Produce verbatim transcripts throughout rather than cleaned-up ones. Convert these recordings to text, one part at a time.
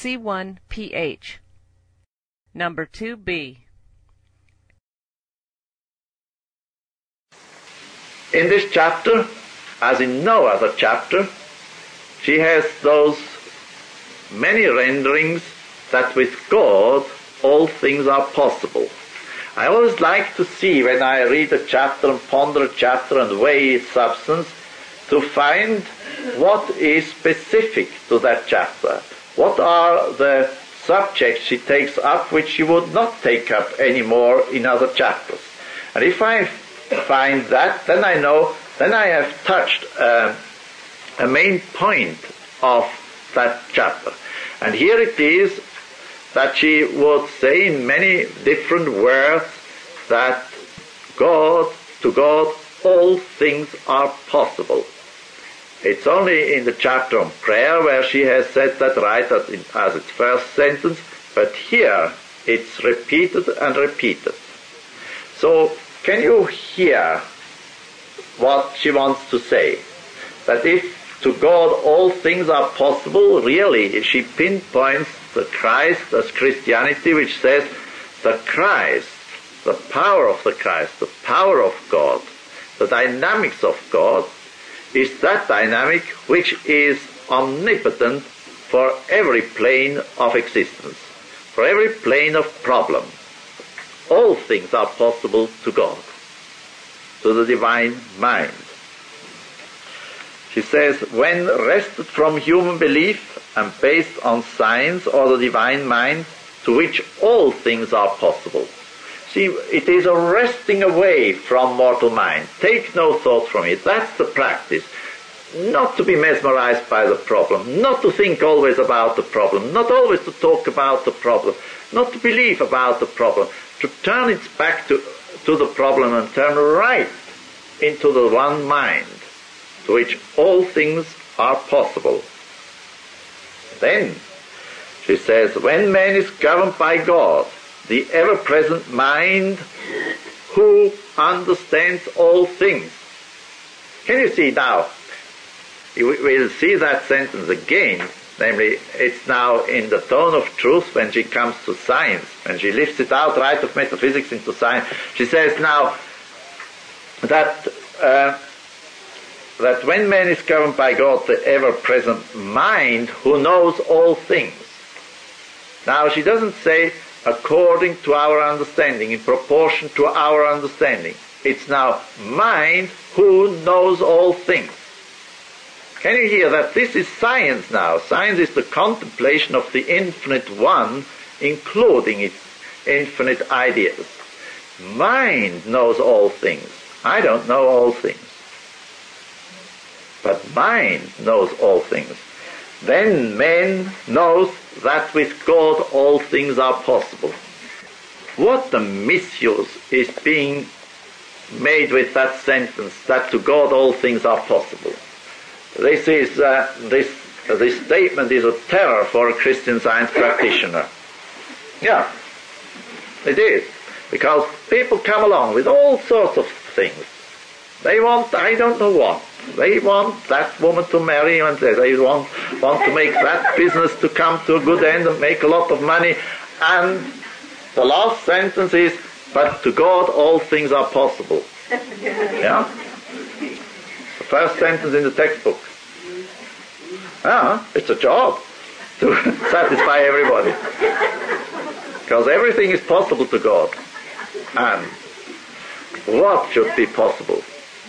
C one P H. Number two B. In this chapter, as in no other chapter, she has those many renderings that with God all things are possible. I always like to see, when I read a chapter and ponder a chapter and weigh its substance, to find what is specific to that chapter. What are the subjects she takes up which she would not take up anymore in other chapters? And if I find that, then I know, then I have touched uh, a main point of that chapter. And here it is that she would say in many different words that God, to God, all things are possible. It's only in the chapter on prayer where she has said that right as, in, as its first sentence, but here it's repeated and repeated. So, can you hear what she wants to say? That if to God all things are possible, really, she pinpoints the Christ as Christianity, which says the Christ, the power of the Christ, the power of God, the dynamics of God, is that dynamic which is omnipotent for every plane of existence, for every plane of problem. All things are possible to God, to the divine mind. She says, when wrested from human belief and based on science or the divine mind, to which all things are possible. See, it is a wresting away from mortal mind. Take no thought from it. That's the practice. Not to be mesmerized by the problem, not to think always about the problem, not always to talk about the problem, not to believe about the problem, to turn its back to, to the problem and turn right into the one mind, to which all things are possible. Then, she says, when man is governed by God, the ever-present mind, who understands all things. Can you see now? You will see that sentence again, namely, it's now in the tone of truth when she comes to science, when she lifts it out right of metaphysics into science. She says now that uh, that when man is governed by God, the ever-present mind, who knows all things. Now, she doesn't say according to our understanding, in proportion to our understanding. It's now mind who knows all things. Can you hear that? This is science now. Science is the contemplation of the infinite one, including its infinite ideas. Mind knows all things. I don't know all things. But mind knows all things. Then man knows that with God all things are possible. What a misuse is being made with that sentence, that to God all things are possible. This is uh, this uh, this statement is a terror for a Christian Science practitioner. Yeah, it is, because people come along with all sorts of things. They want, I don't know what. They want that woman to marry, and they want want to make that business to come to a good end and make a lot of money. And the last sentence is, but to God all things are possible. Yeah? The first sentence in the textbook. Ah, it's a job to satisfy everybody. Because everything is possible to God. And what should be possible?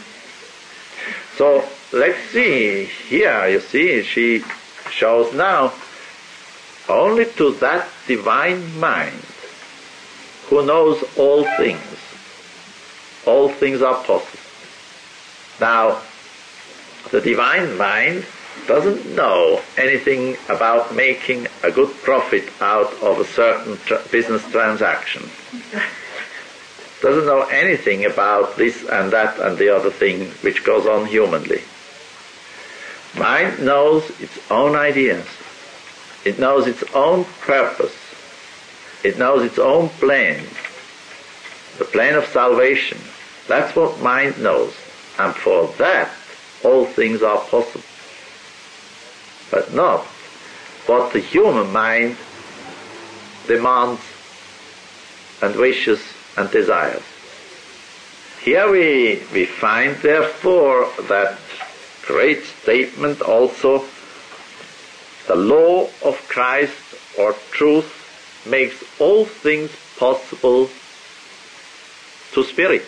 So, let's see, here you see, she shows now, only to that divine mind, who knows all things, all things are possible. Now, the divine mind doesn't know anything about making a good profit out of a certain tra- business transaction. Doesn't know anything about this and that and the other thing which goes on humanly. Mind knows its own ideas. It knows its own purpose. It knows its own plan. The plan of salvation. That's what mind knows. And for that, all things are possible. But not what the human mind demands and wishes and desires. Here we, we find, therefore, that great statement also: the law of Christ, or truth, makes all things possible to spirit.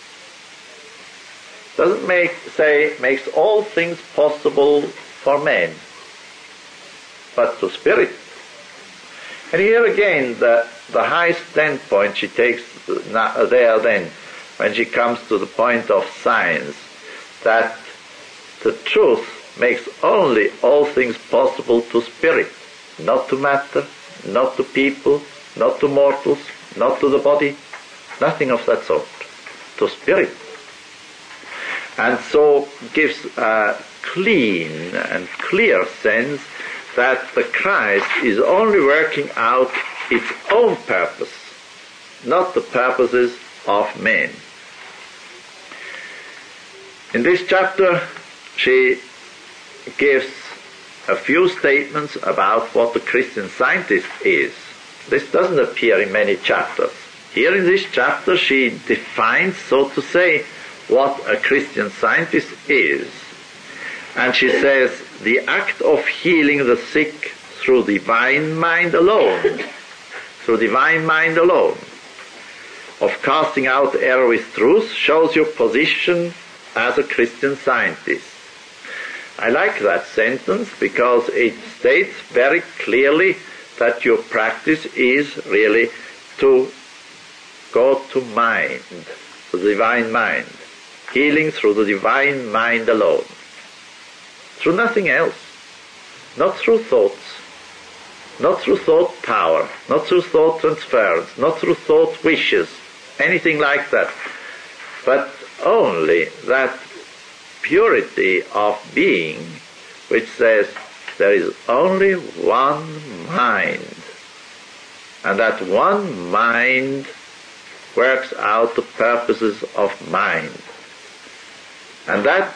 Doesn't make say makes all things possible for man, but to spirit. And here again, the, the high standpoint she takes there then, when she comes to the point of science, that the truth makes only all things possible to spirit, not to matter, not to people, not to mortals, not to the body, nothing of that sort, to spirit. And so gives a clean and clear sense that the Christ is only working out its own purpose, not the purposes of men. In this chapter, she gives a few statements about what the Christian Scientist is. This doesn't appear in many chapters. Here in this chapter, she defines, so to say, what a Christian Scientist is. And she says, the act of healing the sick through divine mind alone, through divine mind alone, of casting out error with truth, shows your position as a Christian Scientist. I like that sentence because it states very clearly that your practice is really to go to mind, the divine mind, healing through the divine mind alone, through nothing else, not through thoughts, not through thought power, not through thought transference, not through thought wishes, anything like that, but only that purity of being which says there is only one mind, and that one mind works out the purposes of mind. And that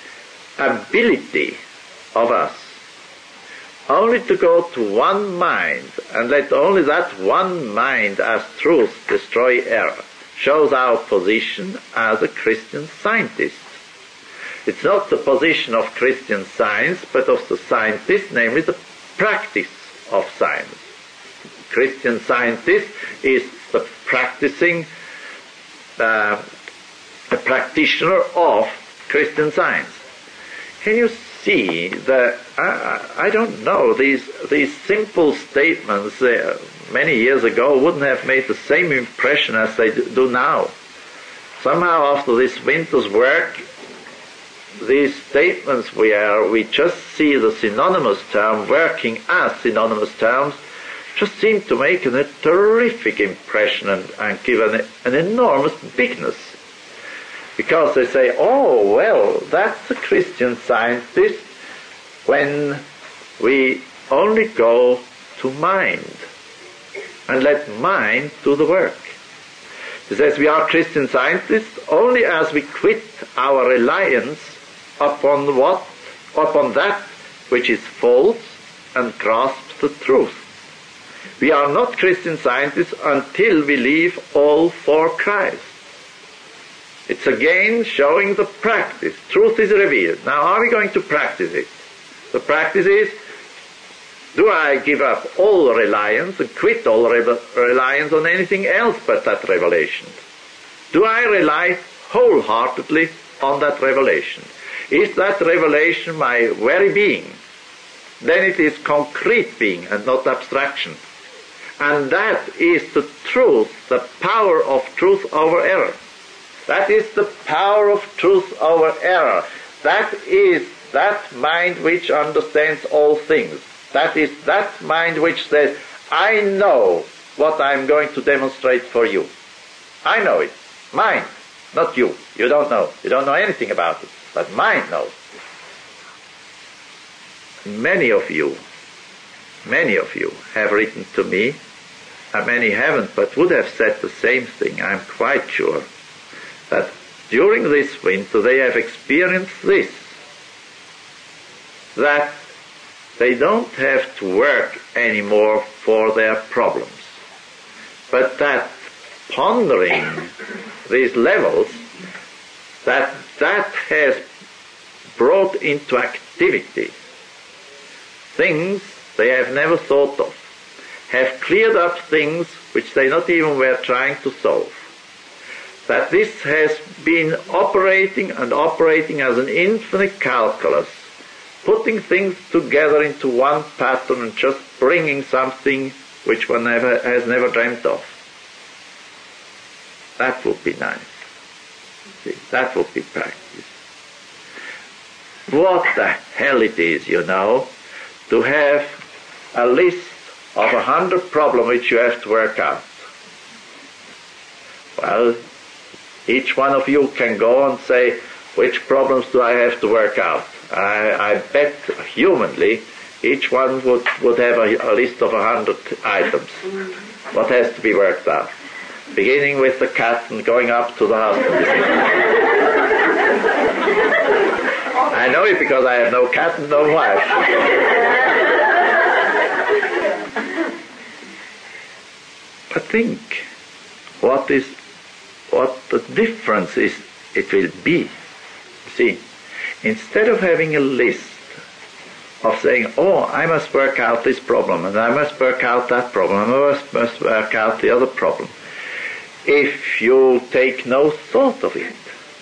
ability of us only to go to one mind and let only that one mind as truth destroy error shows our position as a Christian Scientist. It's not the position of Christian Science, but of the scientist, namely the practice of science. Christian Scientist is the practicing, uh, a practitioner of Christian Science. Can you see that, I, I don't know, these, these simple statements uh, many years ago wouldn't have made the same impression as they do now. Somehow after this winter's work, these statements where we just see the synonymous term working as synonymous terms just seem to make an, a terrific impression and, and give an, an enormous bigness. Because they say, oh, well, that's a Christian Scientist when we only go to mind and let mind do the work. He says we are Christian Scientists only as we quit our reliance upon what? Upon that which is false and grasp the truth. We are not Christian Scientists until we leave all for Christ. It's again showing the practice. Truth is revealed. Now, are we going to practice it? The practice is, do I give up all reliance and quit all re- reliance on anything else but that revelation? Do I rely wholeheartedly on that revelation? Is that revelation my very being? Then it is concrete being and not abstraction. And that is the truth, the power of truth over error. That is the power of truth over error. That is that mind which understands all things. That is that mind which says, I know what I'm going to demonstrate for you. I know it. Mind, not you. You don't know. You don't know anything about it. But mind knows. Many of you, many of you have written to me, and many haven't, but would have said the same thing, I'm quite sure, that during this winter they have experienced this, that they don't have to work anymore for their problems. But that pondering these levels, that that has brought into activity things they have never thought of, have cleared up things which they not even were trying to solve. That this has been operating and operating as an infinite calculus, putting things together into one pattern and just bringing something which one never has never dreamt of. That would be nice. See, that would be practice. What the hell it is, you know, to have a list of a hundred problems which you have to work out. Well, each one of you can go and say, which problems do I have to work out? I, I bet humanly each one would, would have a, a list of a hundred items. What has to be worked out? Beginning with the cat and going up to the husband. I know it because I have no cat and no wife. But think what is what the difference is it will be. See, instead of having a list of saying, oh, I must work out this problem, and I must work out that problem, and I must, must work out the other problem, if you take no thought of it,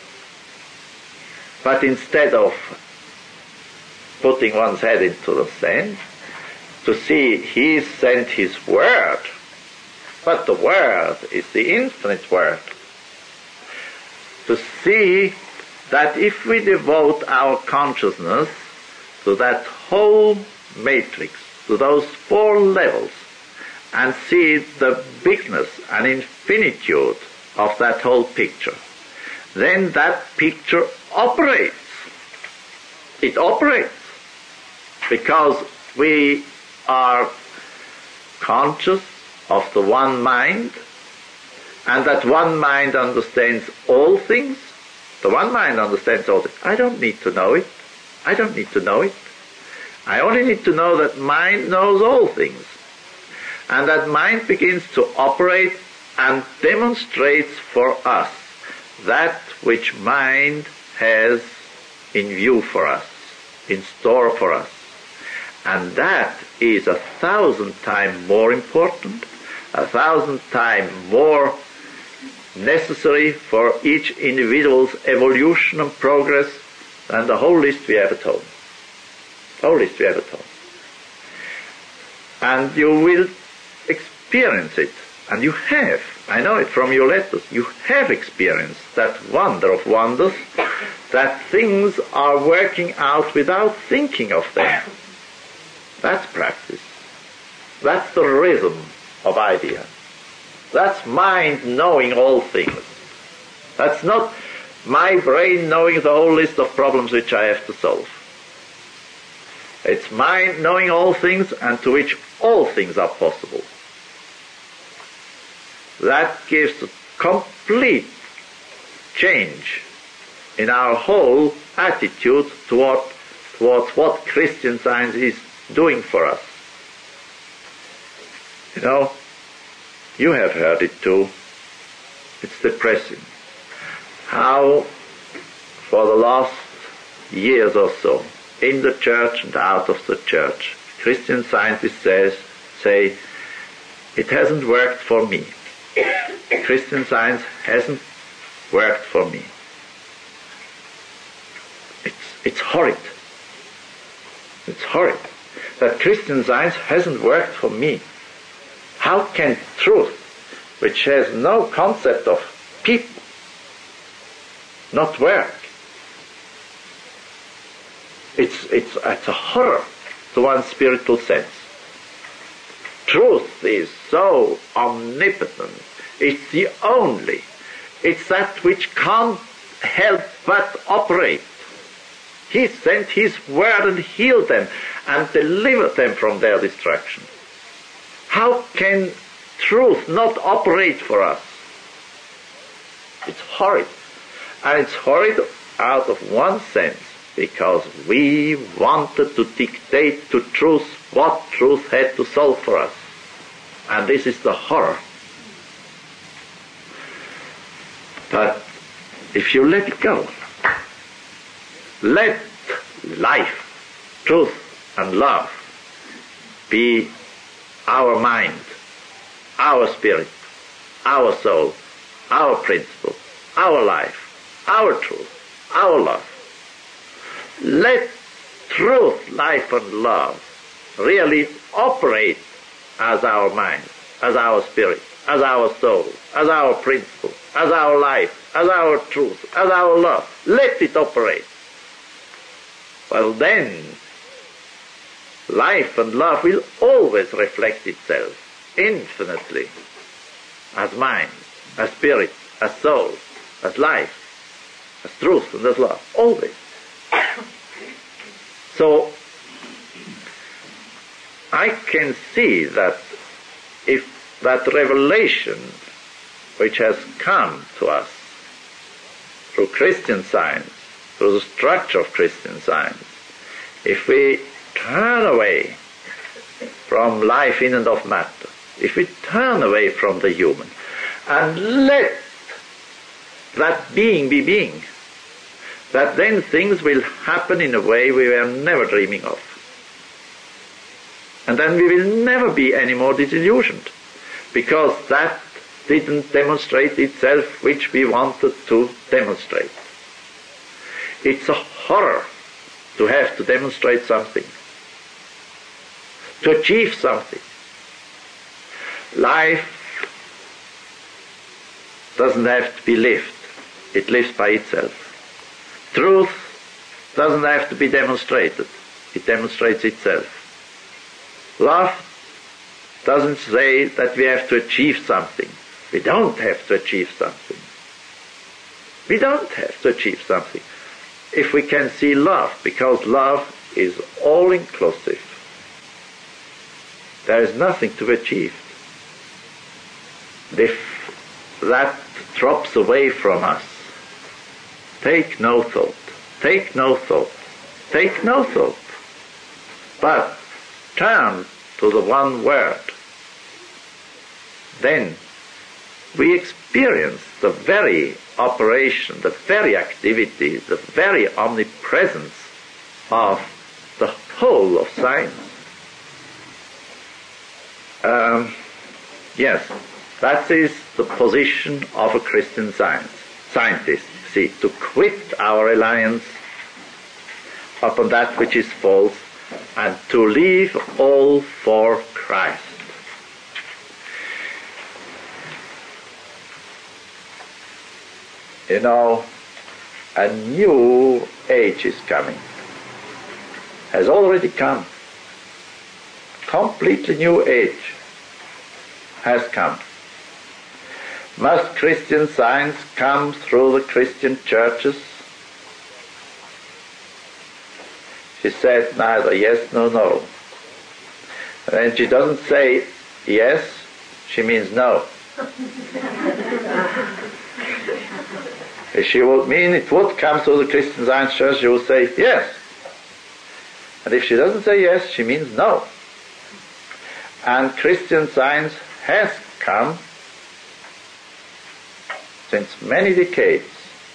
but instead of putting one's head into the sand, to see He sent His Word, but the Word is the infinite Word, to see that if we devote our consciousness to that whole matrix, to those four levels, and see the bigness and infinitude of that whole picture, then that picture operates. It operates because we are conscious of the one mind, and that one mind understands all things. The one mind understands all things. I don't need to know it. I don't need to know it. I only need to know that mind knows all things. And that mind begins to operate and demonstrates for us that which mind has in view for us, in store for us. And that is a thousand times more important, a thousand times more necessary for each individual's evolution and progress than the whole list we have at home. The whole list we have at home. And you will experience it, and you have, I know it from your letters, you have experienced that wonder of wonders, that things are working out without thinking of them. That's practice. That's the rhythm of idea. That's mind knowing all things. That's not my brain knowing the whole list of problems which I have to solve. It's mind knowing all things and to which all things are possible. That gives a complete change in our whole attitude toward, towards what Christian Science is doing for us. You know, you have heard it too. It's depressing. How, for the last years or so, in the church and out of the church, Christian scientists says, say, it hasn't worked for me. Christian Science hasn't worked for me. It's, it's horrid. It's horrid that Christian Science hasn't worked for me. How can truth, which has no concept of people, not work? It's, it's, it's a horror to one's spiritual sense. Truth is so omnipotent. It's the only. It's that which can't help but operate. He sent His Word and healed them and delivered them from their destruction. How can truth not operate for us? It's horrid. And it's horrid out of one sense. because we wanted to dictate to truth what truth had to solve for us. And this is the horror. But if you let it go, let life, truth, and love be our mind, our spirit, our soul, our principle, our life, our truth, our love. Let truth, life, and love really operate as our mind, as our spirit, as our soul, as our principle, as our life, as our truth, as our love. Let it operate. Well, then, life and love will always reflect itself infinitely as mind, as spirit, as soul, as life, as truth, and as love. Always. So, I can see that if that revelation which has come to us through Christian Science, through the structure of Christian Science, if we turn away from life in and of matter, if we turn away from the human, and let that being be being, that then things will happen in a way we were never dreaming of. And then we will never be any more disillusioned, because that didn't demonstrate itself which we wanted to demonstrate. It's a horror to have to demonstrate something, to achieve something. Life doesn't have to be lived. It lives by itself. Truth doesn't have to be demonstrated. It demonstrates itself. Love doesn't say that we have to achieve something. We don't have to achieve something. We don't have to achieve something if we can see love, because love is all-inclusive. There is nothing to be achieved. If that drops away from us, take no thought, take no thought, take no thought, but turn to the one word. Then we experience the very operation, the very activity, the very omnipresence of the whole of science. Um, yes, that is the position of a Christian science scientist. See, to quit our reliance upon that which is false and to leave all for Christ. You know, a new age is coming, has already come. Completely new age has come. Must Christian Science come through the Christian churches? She said neither yes nor no. And when she doesn't say yes, she means no. If she would mean it would come through the Christian Science church, she would say yes. And if she doesn't say yes, she means no. And Christian Science has come since many decades,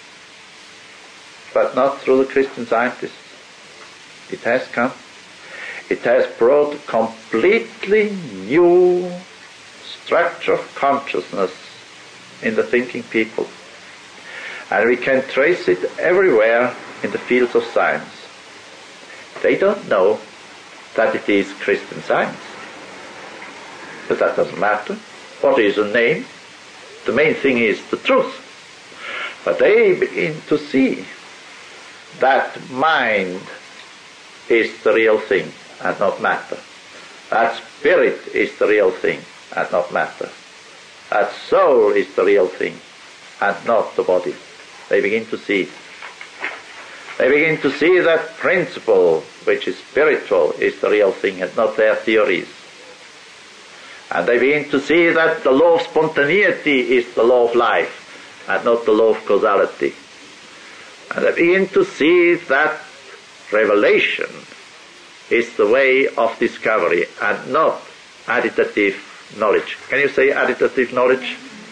but not through the Christian scientists. It has come. It has brought a completely new structure of consciousness in the thinking people. And we can trace it everywhere in the fields of science. They don't know that it is Christian Science. But that doesn't matter. What is the name? The main thing is the truth. But they begin to see that mind is the real thing and not matter. That spirit is the real thing and not matter. That soul is the real thing and not the body. They begin to see. They begin to see that principle, which is spiritual, is the real thing and not their theories. And they begin to see that the law of spontaneity is the law of life and not the law of causality. And they begin to see that revelation is the way of discovery and not additive knowledge. Can you say additive knowledge?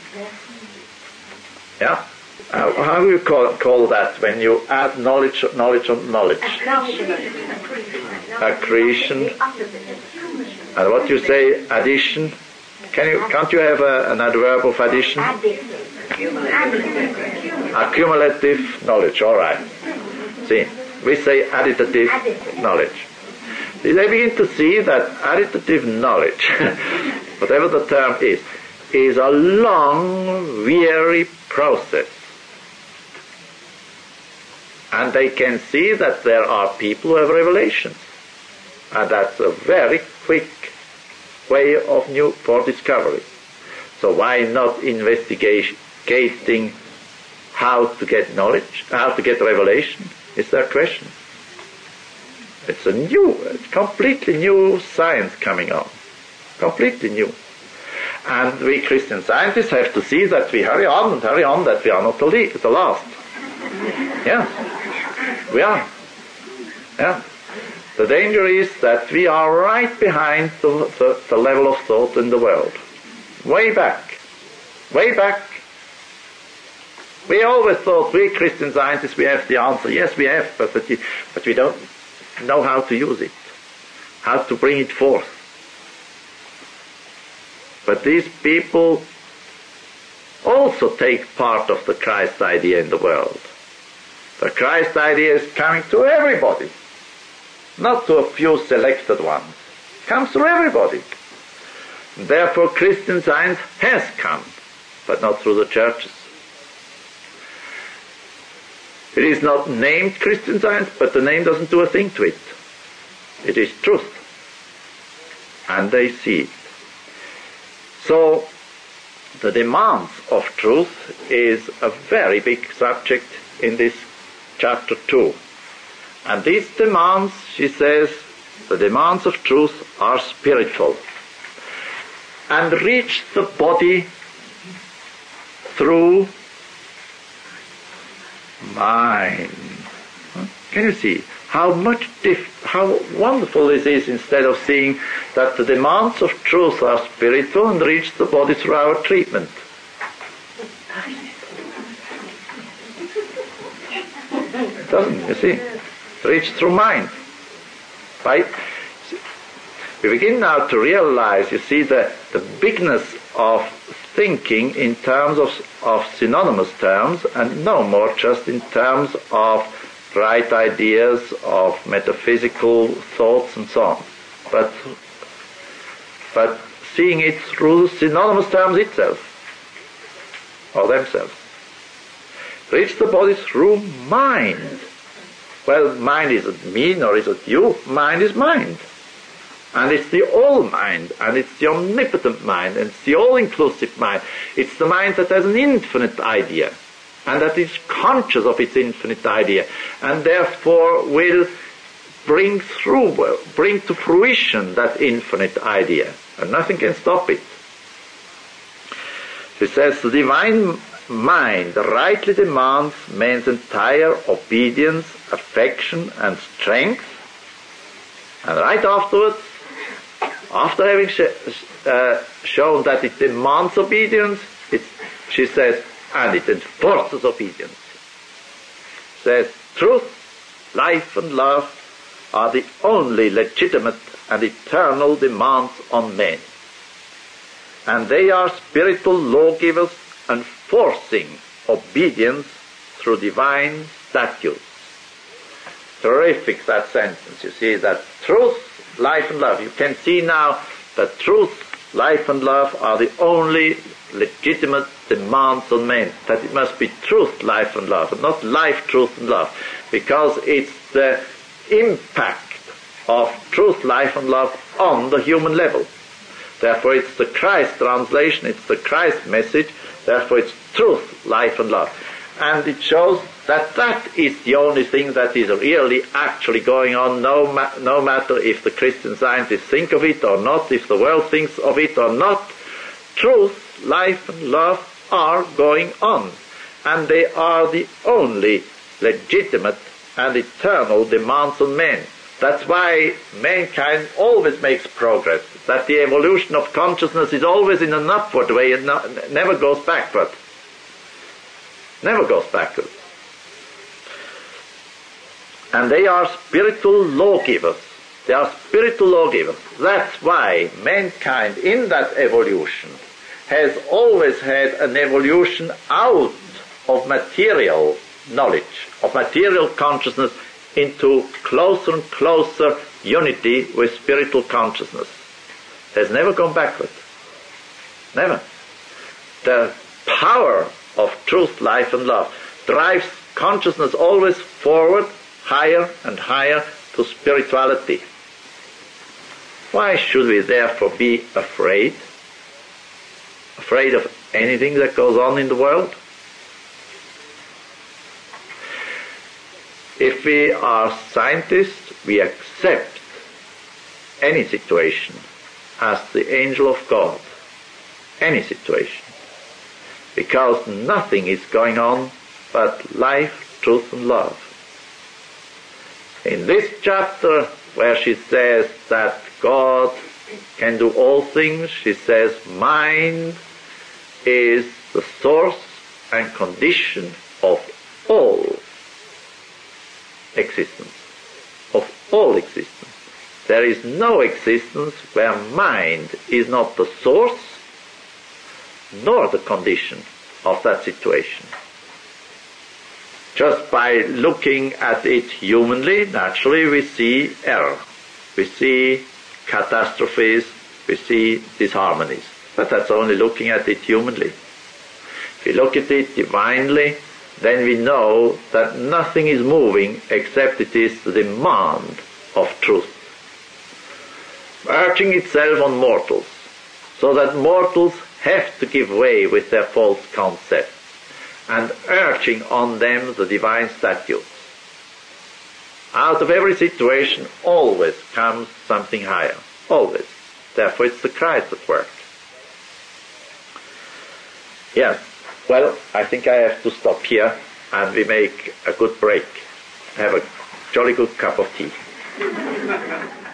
Yeah? Uh, how do you call, call that when you add knowledge, knowledge on knowledge? Accretion. And what you say, addition? Can you, can't you have a, an adverb of addition? Accumulative knowledge, all right. See, we say additive knowledge. See, they begin to see that additive knowledge, whatever the term is, is a long, weary process. And they can see that there are people who have revelations. And that's a very quick way of new for discovery. So why not investigating how to get knowledge, how to get revelation? Is their question. It's a new, it's completely new science coming on. Completely new. And we Christian scientists have to see that we hurry on and hurry on, that we are not the, le- the last. Yeah. We are. Yeah. The danger is that we are right behind the, the, the level of thought in the world. Way back. Way back. We always thought, we Christian scientists, we have the answer. Yes, we have, but, but, but we don't know how to use it. How to bring it forth. But these people also take part of the Christ idea in the world. The Christ idea is coming to everybody, not to a few selected ones. It comes to everybody. Therefore, Christian Science has come, but not through the churches. It is not named Christian Science, but the name doesn't do a thing to it. It is truth. And they see it. So, the demands of truth is a very big subject in this chapter two. And these demands, she says, the demands of truth are spiritual and reach the body through mind. Can you see how much dif- how wonderful this is, instead of seeing that the demands of truth are spiritual and reach the body through our treatment? It doesn't, you see. It's reached through mind. Right? We begin now to realize, you see, the, the bigness of thinking in terms of, of synonymous terms, and no more just in terms of right ideas, of metaphysical thoughts and so on. But, but seeing it through synonymous terms itself, or themselves. Reach the body through mind. Well, mind isn't me, nor is it you. Mind is mind. And it's the all-mind, and it's the omnipotent mind, and it's the all-inclusive mind. It's the mind that has an infinite idea, and that is conscious of its infinite idea, and therefore will bring through, bring to fruition that infinite idea, and nothing can stop it. She says, the divine mind rightly demands man's entire obedience, affection, and strength, and right afterwards, after having sh- uh, shown that it demands obedience, it, she says, and it enforces obedience. Says, truth, life, and love are the only legitimate and eternal demands on men. And they are spiritual lawgivers enforcing obedience through divine statutes. Terrific, that sentence. You see that truth, life, and love. You can see now that truth, life, and love are the only legitimate demands on men. That it must be truth, life, and love, and not life, truth, and love. Because it's the impact of truth, life, and love on the human level. Therefore it's the Christ translation, it's the Christ message, therefore it's truth, life, and love. And it shows that that is the only thing that is really actually going on, no, ma- no matter if the Christian scientists think of it or not, if the world thinks of it or not. Truth, life, and love are going on. And they are the only legitimate and eternal demands on men. That's why mankind always makes progress, that the evolution of consciousness is always in an upward way and no, never goes backward. Never goes backward. And they are spiritual lawgivers. They are spiritual lawgivers. That's why mankind in that evolution has always had an evolution out of material knowledge, of material consciousness, into closer and closer unity with spiritual consciousness. It has never gone backward. Never. The power of truth, life and love drives consciousness always forward, higher and higher to spirituality. Why should we therefore be afraid? Afraid of anything that goes on in the world? If we are scientists, we accept any situation as the angel of God. Any situation. Because nothing is going on but life, truth and love. In this chapter where she says that God can do all things, she says mind is the source and condition of all existence, of all existence. There is no existence where mind is not the source nor the condition of that situation. Just by looking at it humanly, naturally we see error, we see catastrophes, we see disharmonies. But that's only looking at it humanly. If we look at it divinely, then we know that nothing is moving except it is the demand of truth, urging itself on mortals, so that mortals have to give way with their false concepts, and urging on them the divine statutes. Out of every situation always comes something higher, always. Therefore it's the Christ at work. Yes. Well, I think I have to stop here and we make a good break. Have a jolly good cup of tea.